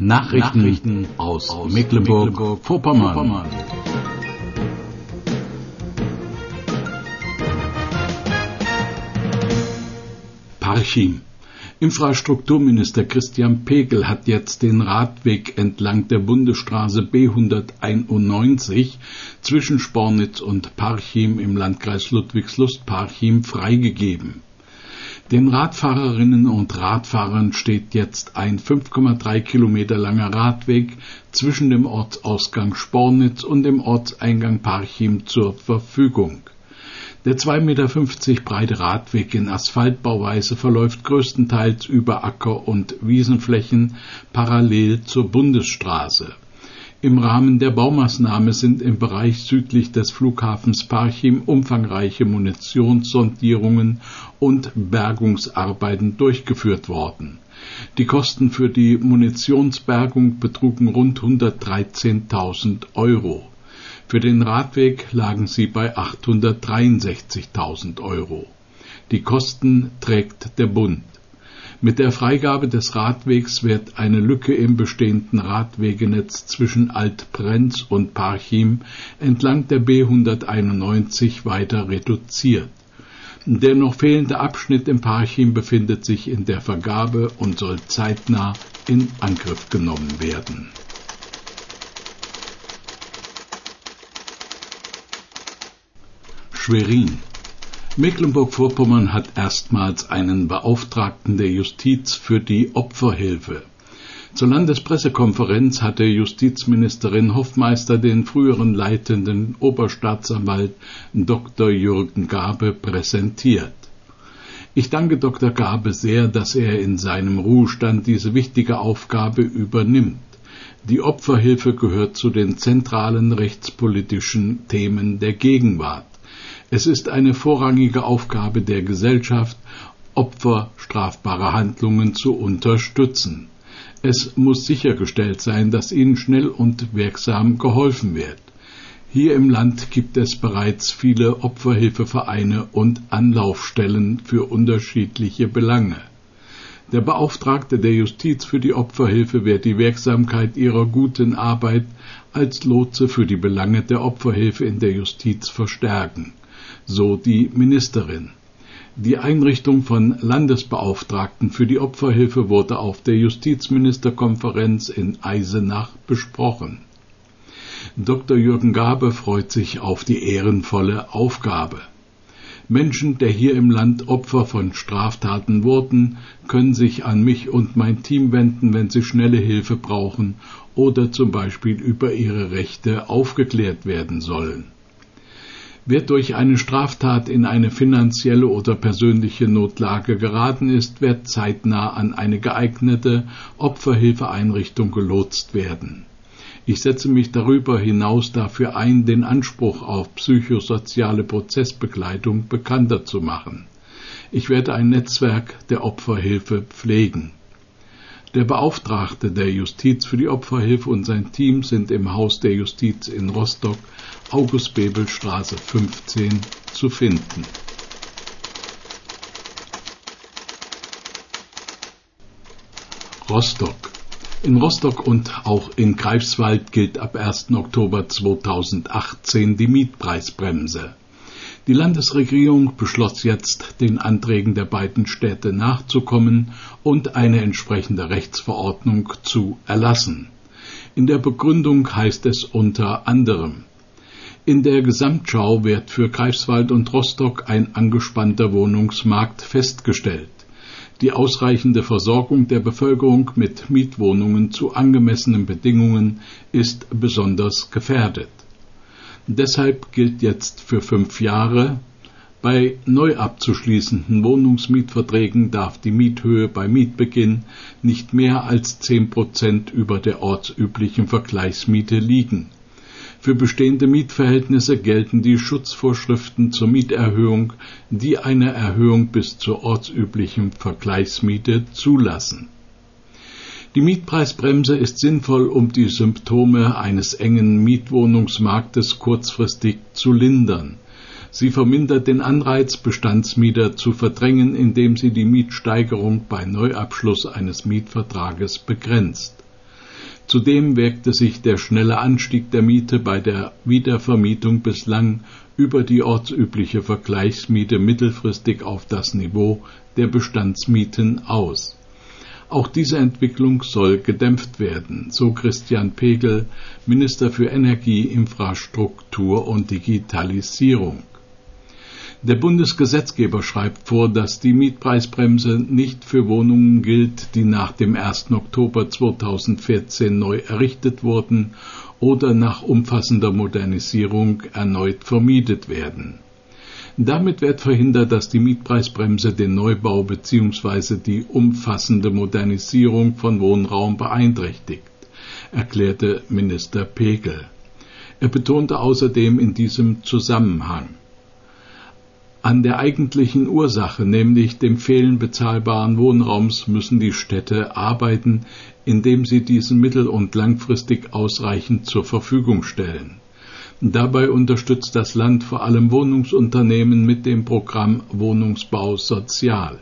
Nachrichten aus Mecklenburg-Vorpommern. Parchim. Infrastrukturminister Christian Pegel hat jetzt den Radweg entlang der Bundesstraße B191 zwischen Spornitz und Parchim im Landkreis Ludwigslust-Parchim freigegeben. Den Radfahrerinnen und Radfahrern steht jetzt ein 5,3 Kilometer langer Radweg zwischen dem Ortsausgang Spornitz und dem Ortseingang Parchim zur Verfügung. Der 2,50 Meter breite Radweg in Asphaltbauweise verläuft größtenteils über Acker- und Wiesenflächen parallel zur Bundesstraße. Im Rahmen der Baumaßnahme sind im Bereich südlich des Flughafens Parchim umfangreiche Munitionssondierungen und Bergungsarbeiten durchgeführt worden. Die Kosten für die Munitionsbergung betrugen rund 113.000 Euro. Für den Radweg lagen sie bei 863.000 Euro. Die Kosten trägt der Bund. Mit der Freigabe des Radwegs wird eine Lücke im bestehenden Radwegenetz zwischen Alt-Brenz und Parchim entlang der B191 weiter reduziert. Der noch fehlende Abschnitt in Parchim befindet sich in der Vergabe und soll zeitnah in Angriff genommen werden. Schwerin. Mecklenburg-Vorpommern hat erstmals einen Beauftragten der Justiz für die Opferhilfe. Zur Landespressekonferenz hatte Justizministerin Hoffmeister den früheren leitenden Oberstaatsanwalt Dr. Jürgen Gabe präsentiert. Ich danke Dr. Gabe sehr, dass er in seinem Ruhestand diese wichtige Aufgabe übernimmt. Die Opferhilfe gehört zu den zentralen rechtspolitischen Themen der Gegenwart. Es ist eine vorrangige Aufgabe der Gesellschaft, Opfer strafbarer Handlungen zu unterstützen. Es muss sichergestellt sein, dass ihnen schnell und wirksam geholfen wird. Hier im Land gibt es bereits viele Opferhilfevereine und Anlaufstellen für unterschiedliche Belange. Der Beauftragte der Justiz für die Opferhilfe wird die Wirksamkeit ihrer guten Arbeit als Lotse für die Belange der Opferhilfe in der Justiz verstärken. So die Ministerin. Die Einrichtung von Landesbeauftragten für die Opferhilfe wurde auf der Justizministerkonferenz in Eisenach besprochen. Dr. Jürgen Gabe freut sich auf die ehrenvolle Aufgabe. Menschen, die hier im Land Opfer von Straftaten wurden, können sich an mich und mein Team wenden, wenn sie schnelle Hilfe brauchen oder zum Beispiel über ihre Rechte aufgeklärt werden sollen. Wer durch eine Straftat in eine finanzielle oder persönliche Notlage geraten ist, wird zeitnah an eine geeignete Opferhilfeeinrichtung gelotst werden. Ich setze mich darüber hinaus dafür ein, den Anspruch auf psychosoziale Prozessbegleitung bekannter zu machen. Ich werde ein Netzwerk der Opferhilfe pflegen. Der Beauftragte der Justiz für die Opferhilfe und sein Team sind im Haus der Justiz in Rostock, August-Bebel-Straße 15, zu finden. Rostock. In Rostock und auch in Greifswald gilt ab 1. Oktober 2018 die Mietpreisbremse. Die Landesregierung beschloss jetzt, den Anträgen der beiden Städte nachzukommen und eine entsprechende Rechtsverordnung zu erlassen. In der Begründung heißt es unter anderem: In der Gesamtschau wird für Greifswald und Rostock ein angespannter Wohnungsmarkt festgestellt. Die ausreichende Versorgung der Bevölkerung mit Mietwohnungen zu angemessenen Bedingungen ist besonders gefährdet. Deshalb gilt jetzt für 5 Jahre: Bei neu abzuschließenden Wohnungsmietverträgen darf die Miethöhe bei Mietbeginn nicht mehr als 10% über der ortsüblichen Vergleichsmiete liegen. Für bestehende Mietverhältnisse gelten die Schutzvorschriften zur Mieterhöhung, die eine Erhöhung bis zur ortsüblichen Vergleichsmiete zulassen. Die Mietpreisbremse ist sinnvoll, um die Symptome eines engen Mietwohnungsmarktes kurzfristig zu lindern. Sie vermindert den Anreiz, Bestandsmieter zu verdrängen, indem sie die Mietsteigerung bei Neuabschluss eines Mietvertrages begrenzt. Zudem wirkte sich der schnelle Anstieg der Miete bei der Wiedervermietung bislang über die ortsübliche Vergleichsmiete mittelfristig auf das Niveau der Bestandsmieten aus. Auch diese Entwicklung soll gedämpft werden, so Christian Pegel, Minister für Energie, Infrastruktur und Digitalisierung. Der Bundesgesetzgeber schreibt vor, dass die Mietpreisbremse nicht für Wohnungen gilt, die nach dem 1. Oktober 2014 neu errichtet wurden oder nach umfassender Modernisierung erneut vermietet werden. Damit wird verhindert, dass die Mietpreisbremse den Neubau bzw. die umfassende Modernisierung von Wohnraum beeinträchtigt, erklärte Minister Pegel. Er betonte außerdem in diesem Zusammenhang: An der eigentlichen Ursache, nämlich dem Fehlen bezahlbaren Wohnraums, müssen die Städte arbeiten, indem sie diesen mittel- und langfristig ausreichend zur Verfügung stellen. Dabei unterstützt das Land vor allem Wohnungsunternehmen mit dem Programm Wohnungsbau Sozial.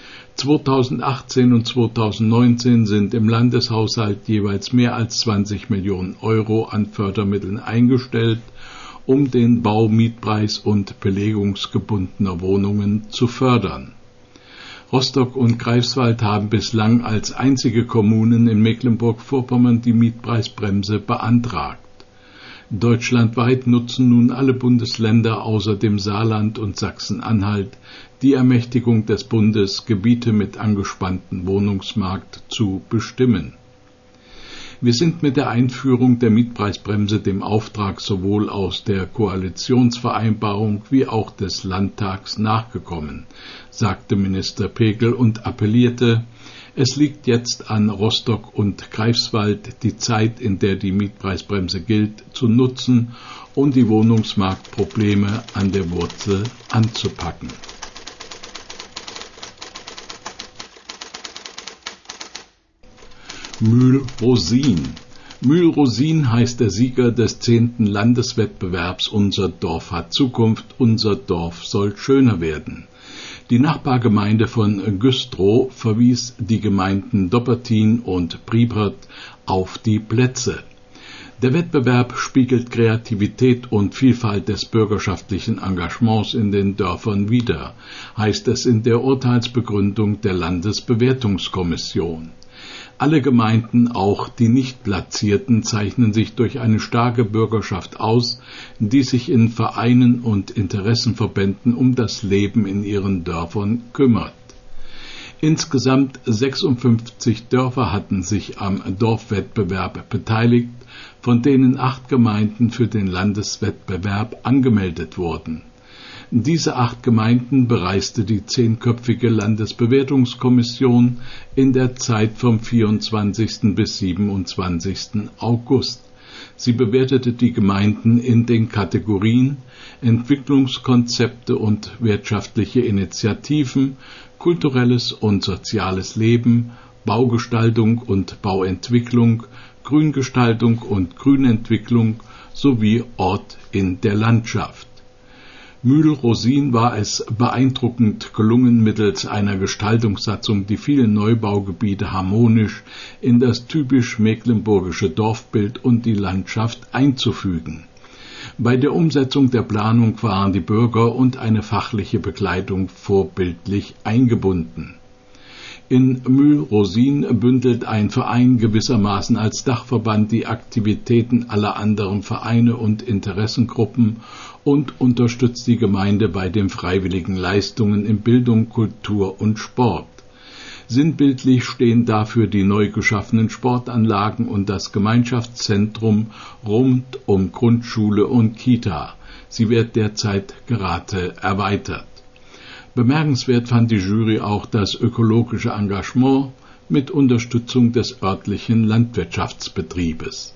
2018 und 2019 sind im Landeshaushalt jeweils mehr als 20 Millionen Euro an Fördermitteln eingestellt, um den Bau mietpreis- und belegungsgebundener Wohnungen zu fördern. Rostock und Greifswald haben bislang als einzige Kommunen in Mecklenburg-Vorpommern die Mietpreisbremse beantragt. Deutschlandweit nutzen nun alle Bundesländer außer dem Saarland und Sachsen-Anhalt die Ermächtigung des Bundes, Gebiete mit angespanntem Wohnungsmarkt zu bestimmen. Wir sind mit der Einführung der Mietpreisbremse dem Auftrag sowohl aus der Koalitionsvereinbarung wie auch des Landtags nachgekommen, sagte Minister Pegel und appellierte: Es liegt jetzt an Rostock und Greifswald, die Zeit, in der die Mietpreisbremse gilt, zu nutzen und die Wohnungsmarktprobleme an der Wurzel anzupacken. Mühl-Rosin. Mühl-Rosin heißt der Sieger des 10. Landeswettbewerbs Unser Dorf hat Zukunft, unser Dorf soll schöner werden. Die Nachbargemeinde von Güstrow verwies die Gemeinden Dobbertin und Priebert auf die Plätze. Der Wettbewerb spiegelt Kreativität und Vielfalt des bürgerschaftlichen Engagements in den Dörfern wider, heißt es in der Urteilsbegründung der Landesbewertungskommission. Alle Gemeinden, auch die nicht platzierten, zeichnen sich durch eine starke Bürgerschaft aus, die sich in Vereinen und Interessenverbänden um das Leben in ihren Dörfern kümmert. Insgesamt 56 Dörfer hatten sich am Dorfwettbewerb beteiligt, von denen 8 Gemeinden für den Landeswettbewerb angemeldet wurden. Diese 8 Gemeinden bereiste die 10-köpfige Landesbewertungskommission in der Zeit vom 24. bis 27. August. Sie bewertete die Gemeinden in den Kategorien Entwicklungskonzepte und wirtschaftliche Initiativen, kulturelles und soziales Leben, Baugestaltung und Bauentwicklung, Grüngestaltung und Grünentwicklung sowie Ort in der Landschaft. Mühl-Rosin war es beeindruckend gelungen, mittels einer Gestaltungssatzung die vielen Neubaugebiete harmonisch in das typisch mecklenburgische Dorfbild und die Landschaft einzufügen. Bei der Umsetzung der Planung waren die Bürger und eine fachliche Begleitung vorbildlich eingebunden. In Mühl-Rosin bündelt ein Verein gewissermaßen als Dachverband die Aktivitäten aller anderen Vereine und Interessengruppen und unterstützt die Gemeinde bei den freiwilligen Leistungen in Bildung, Kultur und Sport. Sinnbildlich stehen dafür die neu geschaffenen Sportanlagen und das Gemeinschaftszentrum rund um Grundschule und Kita. Sie wird derzeit gerade erweitert. Bemerkenswert fand die Jury auch das ökologische Engagement mit Unterstützung des örtlichen Landwirtschaftsbetriebes.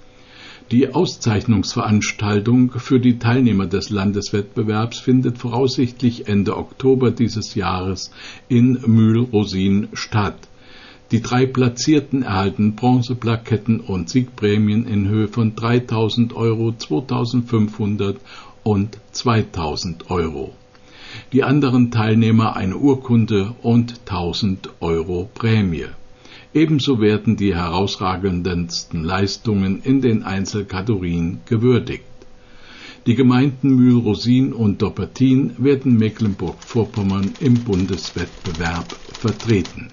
Die Auszeichnungsveranstaltung für die Teilnehmer des Landeswettbewerbs findet voraussichtlich Ende Oktober dieses Jahres in Mühl-Rosin statt. Die 3 Platzierten erhalten Bronzeplaketten und Siegprämien in Höhe von 3.000 Euro, 2.500 und 2.000 Euro. Die anderen Teilnehmer eine Urkunde und 1.000 Euro Prämie. Ebenso werden die herausragendsten Leistungen in den Einzelkategorien gewürdigt. Die Gemeinden Mühlrosin und Doppertin werden Mecklenburg-Vorpommern im Bundeswettbewerb vertreten.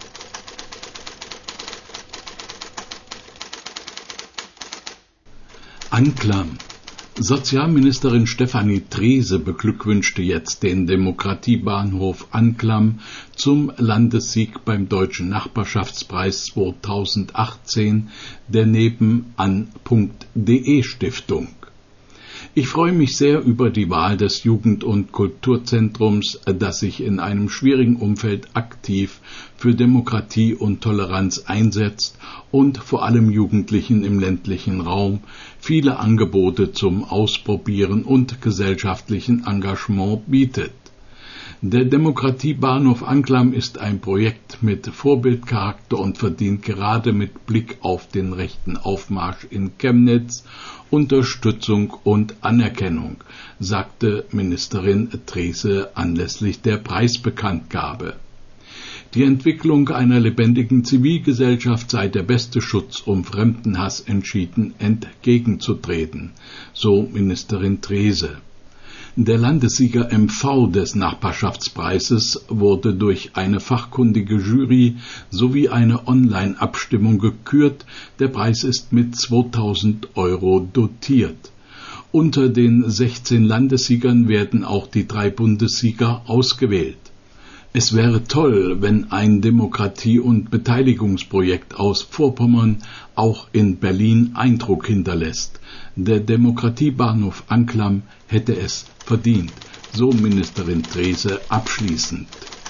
Anklam. Sozialministerin Stefanie Treese beglückwünschte jetzt den Demokratiebahnhof Anklam zum Landessieg beim Deutschen Nachbarschaftspreis 2018 der Nebenan.de Stiftung. Ich freue mich sehr über die Wahl des Jugend- und Kulturzentrums, das sich in einem schwierigen Umfeld aktiv für Demokratie und Toleranz einsetzt und vor allem Jugendlichen im ländlichen Raum viele Angebote zum Ausprobieren und gesellschaftlichen Engagement bietet. Der Demokratiebahnhof Anklam ist ein Projekt mit Vorbildcharakter und verdient gerade mit Blick auf den rechten Aufmarsch in Chemnitz Unterstützung und Anerkennung, sagte Ministerin Treese anlässlich der Preisbekanntgabe. Die Entwicklung einer lebendigen Zivilgesellschaft sei der beste Schutz, um Fremdenhass entschieden entgegenzutreten, so Ministerin Treese. Der Landessieger MV des Nachbarschaftspreises wurde durch eine fachkundige Jury sowie eine Online-Abstimmung gekürt. Der Preis ist mit 2.000 € dotiert. Unter den 16 Landessiegern werden auch die 3 Bundessieger ausgewählt. Es wäre toll, wenn ein Demokratie- und Beteiligungsprojekt aus Vorpommern auch in Berlin Eindruck hinterlässt. Der Demokratiebahnhof Anklam hätte es verdient, so Ministerin Treese abschließend.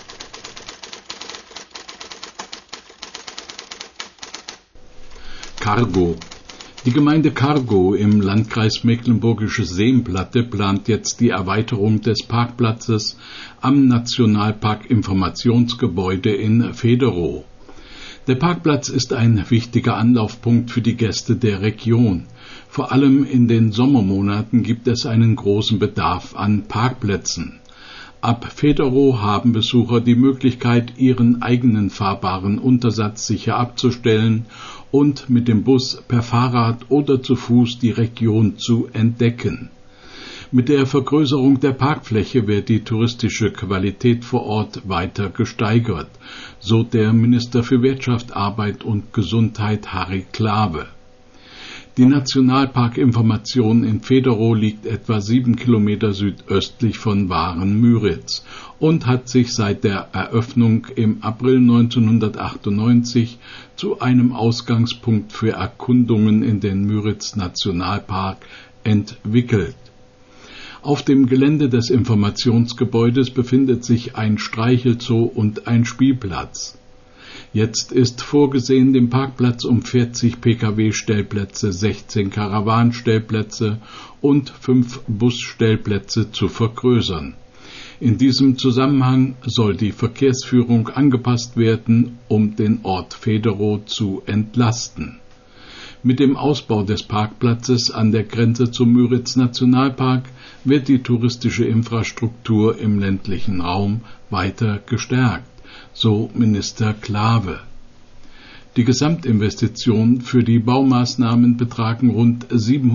Cargo. Die Gemeinde Cargo im Landkreis Mecklenburgische Seenplatte plant jetzt die Erweiterung des Parkplatzes am Nationalpark-Informationsgebäude in Federow. Der Parkplatz ist ein wichtiger Anlaufpunkt für die Gäste der Region. Vor allem in den Sommermonaten gibt es einen großen Bedarf an Parkplätzen. Ab Federow haben Besucher die Möglichkeit, ihren eigenen fahrbaren Untersatz sicher abzustellen und mit dem Bus, per Fahrrad oder zu Fuß die Region zu entdecken. Mit der Vergrößerung der Parkfläche wird die touristische Qualität vor Ort weiter gesteigert, so der Minister für Wirtschaft, Arbeit und Gesundheit Harry Klave. Die Nationalparkinformation in Federow liegt etwa 7 Kilometer südöstlich von Waren-Müritz und hat sich seit der Eröffnung im April 1998 zu einem Ausgangspunkt für Erkundungen in den Müritz-Nationalpark entwickelt. Auf dem Gelände des Informationsgebäudes befindet sich ein Streichelzoo und ein Spielplatz. Jetzt ist vorgesehen, den Parkplatz um 40 Pkw-Stellplätze, 16 Karawanstellplätze und 5 Busstellplätze zu vergrößern. In diesem Zusammenhang soll die Verkehrsführung angepasst werden, um den Ort Federow zu entlasten. Mit dem Ausbau des Parkplatzes an der Grenze zum Müritz-Nationalpark wird die touristische Infrastruktur im ländlichen Raum weiter gestärkt, so Minister Klave. Die Gesamtinvestitionen für die Baumaßnahmen betragen rund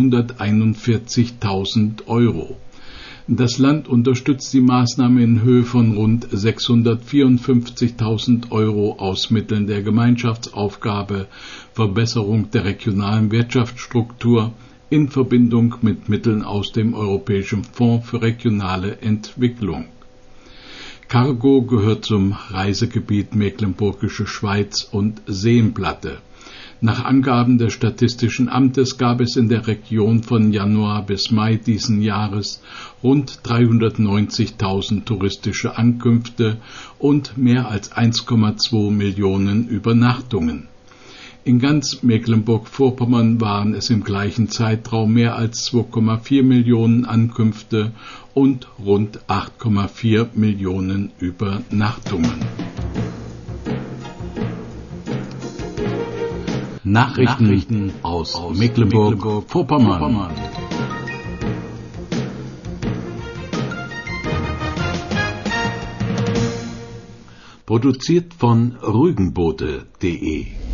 741.000 €. Das Land unterstützt die Maßnahme in Höhe von rund 654.000 € aus Mitteln der Gemeinschaftsaufgabe Verbesserung der regionalen Wirtschaftsstruktur in Verbindung mit Mitteln aus dem Europäischen Fonds für regionale Entwicklung. Cargo gehört zum Reisegebiet Mecklenburgische Schweiz und Seenplatte. Nach Angaben des Statistischen Amtes gab es in der Region von Januar bis Mai diesen Jahres rund 390.000 touristische Ankünfte und mehr als 1,2 Millionen Übernachtungen. In ganz Mecklenburg-Vorpommern waren es im gleichen Zeitraum mehr als 2,4 Millionen Ankünfte und rund 8,4 Millionen Übernachtungen. Nachrichten aus Mecklenburg-Vorpommern. Produziert von rügenbote.de